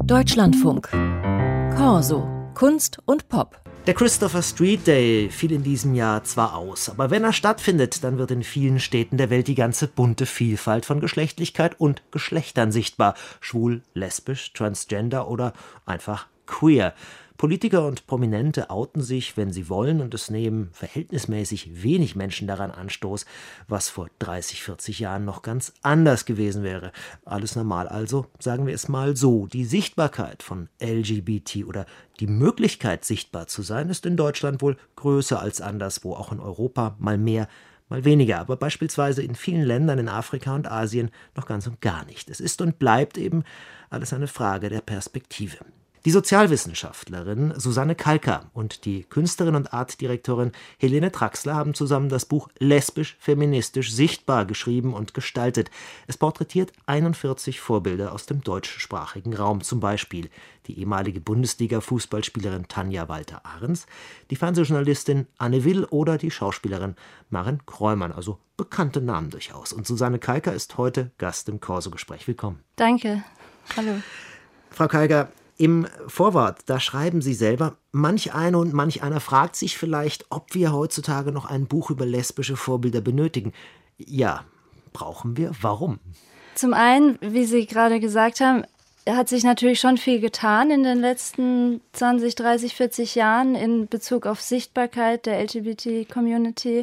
Deutschlandfunk. Corso. Kunst und Pop. Der Christopher Street Day fiel in diesem Jahr zwar aus, aber wenn er stattfindet, dann wird in vielen Städten der Welt die ganze bunte Vielfalt von Geschlechtlichkeit und Geschlechtern sichtbar. Schwul, lesbisch, transgender oder einfach queer. Politiker und Prominente outen sich, wenn sie wollen, und es nehmen verhältnismäßig wenig Menschen daran Anstoß, was vor 30, 40 Jahren noch ganz anders gewesen wäre. Alles normal also, sagen wir es mal so. Die Sichtbarkeit von LGBT oder die Möglichkeit, sichtbar zu sein, ist in Deutschland wohl größer als anderswo, auch in Europa, mal mehr, mal weniger, aber beispielsweise in vielen Ländern in Afrika und Asien noch ganz und gar nicht. Es ist und bleibt eben alles eine Frage der Perspektive. Die Sozialwissenschaftlerin Susanne Kalka und die Künstlerin und Artdirektorin Helene Traxler haben zusammen das Buch Lesbisch-Feministisch sichtbar geschrieben und gestaltet. Es porträtiert 41 Vorbilder aus dem deutschsprachigen Raum, zum Beispiel die ehemalige Bundesliga-Fußballspielerin Tanja Walter-Ahrens, die Fernsehjournalistin Anne Will oder die Schauspielerin Maren Kräumann, also bekannte Namen durchaus. Und Susanne Kalka ist heute Gast im Corso-Gespräch. Willkommen. Danke. Hallo. Frau Kalka, im Vorwort, da schreiben Sie selber, manch eine und manch einer fragt sich vielleicht, ob wir heutzutage noch ein Buch über lesbische Vorbilder benötigen. Ja, brauchen wir. Warum? Zum einen, wie Sie gerade gesagt haben, hat sich natürlich schon viel getan in den letzten 20, 30, 40 Jahren in Bezug auf Sichtbarkeit der LGBT-Community.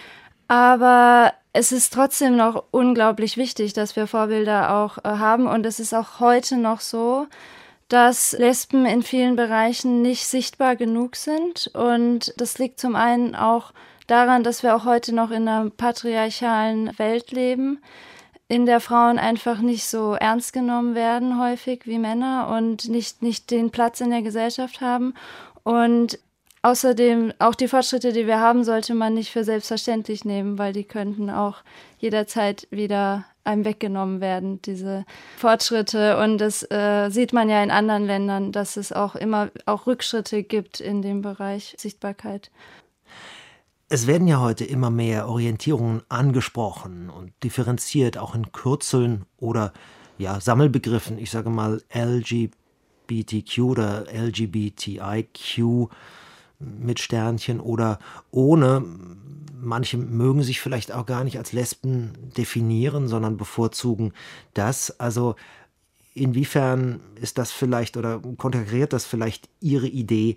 Aber es ist trotzdem noch unglaublich wichtig, dass wir Vorbilder auch haben. Und es ist auch heute noch so, dass Lesben in vielen Bereichen nicht sichtbar genug sind. Und das liegt zum einen auch daran, dass wir auch heute noch in einer patriarchalen Welt leben, in der Frauen einfach nicht so ernst genommen werden häufig wie Männer und nicht den Platz in der Gesellschaft haben. Und außerdem, auch die Fortschritte, die wir haben, sollte man nicht für selbstverständlich nehmen, weil die könnten auch jederzeit wieder einem weggenommen werden, diese Fortschritte. Und das sieht man ja in anderen Ländern, dass es auch immer auch Rückschritte gibt in dem Bereich Sichtbarkeit. Es werden ja heute immer mehr Orientierungen angesprochen und differenziert, auch in Kürzeln oder Sammelbegriffen. Ich sage mal LGBTQ oder LGBTIQ mit Sternchen oder ohne. Manche mögen sich vielleicht auch gar nicht als Lesben definieren, sondern bevorzugen das. Also inwiefern ist das vielleicht oder konterkariert das vielleicht Ihre Idee,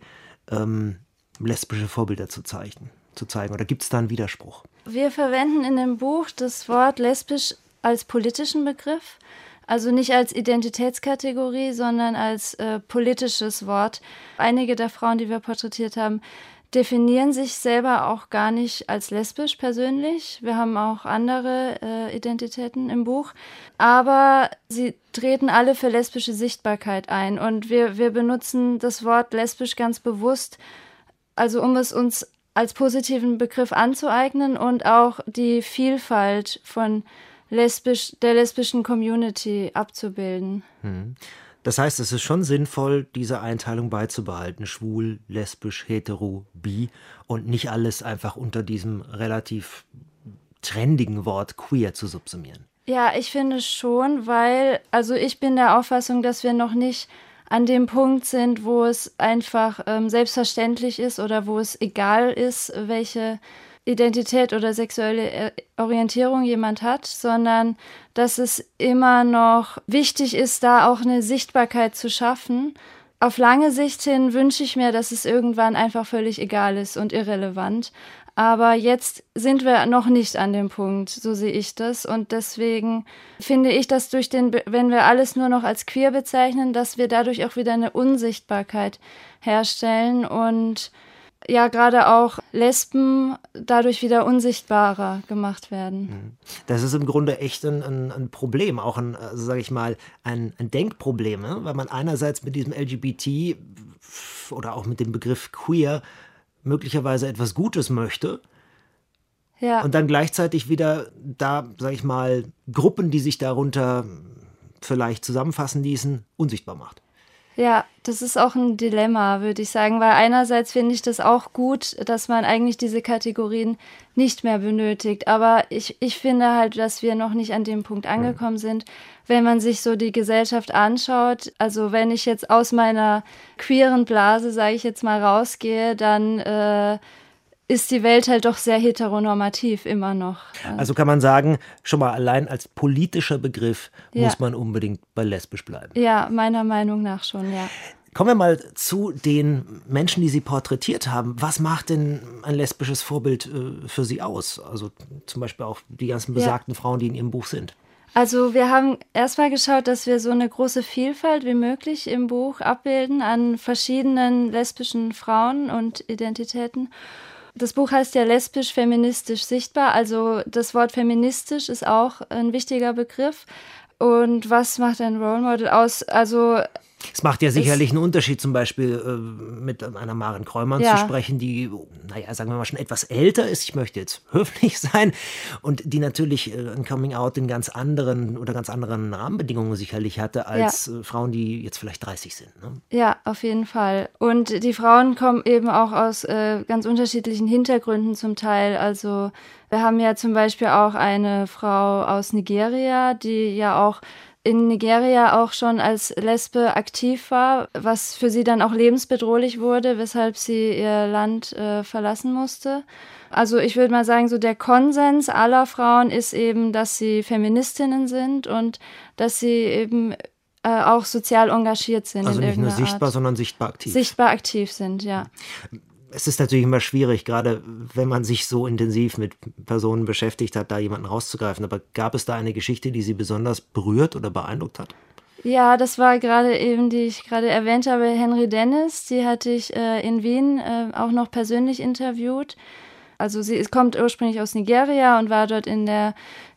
lesbische Vorbilder zu zeigen? Oder gibt es da einen Widerspruch? Wir verwenden in dem Buch das Wort lesbisch als politischen Begriff. Also nicht als Identitätskategorie, sondern als politisches Wort. Einige der Frauen, die wir porträtiert haben, definieren sich selber auch gar nicht als lesbisch persönlich. Wir haben auch andere Identitäten im Buch. Aber sie treten alle für lesbische Sichtbarkeit ein. Und wir benutzen das Wort lesbisch ganz bewusst, also um es uns als positiven Begriff anzueignen und auch die Vielfalt von der lesbischen Community abzubilden. Das heißt, es ist schon sinnvoll, diese Einteilung beizubehalten. Schwul, lesbisch, hetero, bi und nicht alles einfach unter diesem relativ trendigen Wort queer zu subsumieren. Ja, ich finde schon, weil, also ich bin der Auffassung, dass wir noch nicht an dem Punkt sind, wo es einfach selbstverständlich ist oder wo es egal ist, welche Identität oder sexuelle Orientierung jemand hat, sondern dass es immer noch wichtig ist, da auch eine Sichtbarkeit zu schaffen. Auf lange Sicht hin wünsche ich mir, dass es irgendwann einfach völlig egal ist und irrelevant. Aber jetzt sind wir noch nicht an dem Punkt, so sehe ich das. Und deswegen finde ich, dass wenn wir alles nur noch als queer bezeichnen, dass wir dadurch auch wieder eine Unsichtbarkeit herstellen und ja, gerade auch Lesben dadurch wieder unsichtbarer gemacht werden. Das ist im Grunde echt ein Problem, auch ein Denkproblem, ne? Weil man einerseits mit diesem LGBT oder auch mit dem Begriff queer möglicherweise etwas Gutes möchte. Ja. Und dann gleichzeitig wieder da, Gruppen, die sich darunter vielleicht zusammenfassen ließen, unsichtbar macht. Ja, das ist auch ein Dilemma, würde ich sagen, weil einerseits finde ich das auch gut, dass man eigentlich diese Kategorien nicht mehr benötigt, aber ich finde halt, dass wir noch nicht an dem Punkt angekommen sind, wenn man sich so die Gesellschaft anschaut. Also wenn ich jetzt aus meiner queeren Blase, sage ich jetzt mal, rausgehe, dann ist die Welt halt doch sehr heteronormativ immer noch. Also kann man sagen, schon mal allein als politischer Begriff Ja. muss man unbedingt bei lesbisch bleiben. Ja, meiner Meinung nach schon, ja. Kommen wir mal zu den Menschen, die Sie porträtiert haben. Was macht denn ein lesbisches Vorbild für Sie aus? Also zum Beispiel auch die ganzen besagten Frauen, die in Ihrem Buch sind. Also wir haben erstmal geschaut, dass wir so eine große Vielfalt wie möglich im Buch abbilden an verschiedenen lesbischen Frauen und Identitäten. Das Buch heißt ja lesbisch-feministisch sichtbar, also das Wort feministisch ist auch ein wichtiger Begriff. Und was macht ein Role Model aus? Also Es macht ja sicherlich einen Unterschied, zum Beispiel mit einer Maren Kräumann zu sprechen, die, naja, sagen wir mal, schon etwas älter ist. Ich möchte jetzt höflich sein und die natürlich ein Coming-out in ganz anderen Rahmenbedingungen sicherlich hatte als Frauen, die jetzt vielleicht 30 sind. Ne? Ja, auf jeden Fall. Und die Frauen kommen eben auch aus ganz unterschiedlichen Hintergründen zum Teil. Also wir haben ja zum Beispiel auch eine Frau aus Nigeria, die ja auch in Nigeria auch schon als Lesbe aktiv war, was für sie dann auch lebensbedrohlich wurde, weshalb sie ihr Land verlassen musste. Also ich würde mal sagen, so der Konsens aller Frauen ist eben, dass sie Feministinnen sind und dass sie eben auch sozial engagiert sind. Also in nicht nur irgendeiner sichtbar, Art. sondern sichtbar aktiv. Sichtbar aktiv sind, ja. Es ist natürlich immer schwierig, gerade wenn man sich so intensiv mit Personen beschäftigt hat, da jemanden rauszugreifen. Aber gab es da eine Geschichte, die Sie besonders berührt oder beeindruckt hat? Ja, das war gerade eben, die ich gerade erwähnt habe, Henry Dennis. Die hatte ich in Wien auch noch persönlich interviewt. Also sie kommt ursprünglich aus Nigeria und war dort in der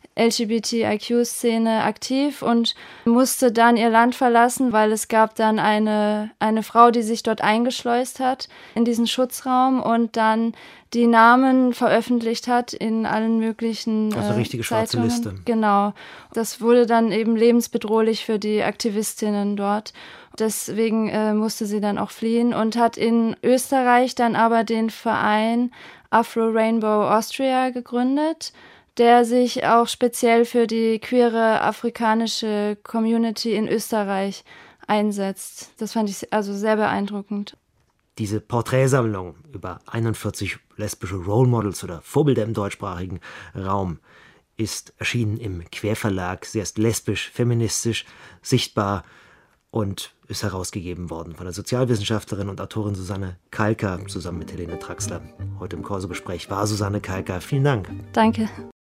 LGBTIQ-Szene aktiv und musste dann ihr Land verlassen, weil es gab dann eine Frau, die sich dort eingeschleust hat in diesen Schutzraum und dann die Namen veröffentlicht hat in allen möglichen Also eine richtige schwarze Zeitungen. Liste. Genau. Das wurde dann eben lebensbedrohlich für die Aktivistinnen dort. Deswegen musste sie dann auch fliehen und hat in Österreich dann aber den Verein Afro Rainbow Austria gegründet, der sich auch speziell für die queere afrikanische Community in Österreich einsetzt. Das fand ich also sehr beeindruckend. Diese Porträtsammlung über 41 lesbische Role Models oder Vorbilder im deutschsprachigen Raum ist erschienen im Querverlag. Sie ist lesbisch, feministisch, sichtbar und ist herausgegeben worden von der Sozialwissenschaftlerin und Autorin Susanne Kalka zusammen mit Helene Traxler. Heute im Corso-Gespräch war Susanne Kalka. Vielen Dank. Danke.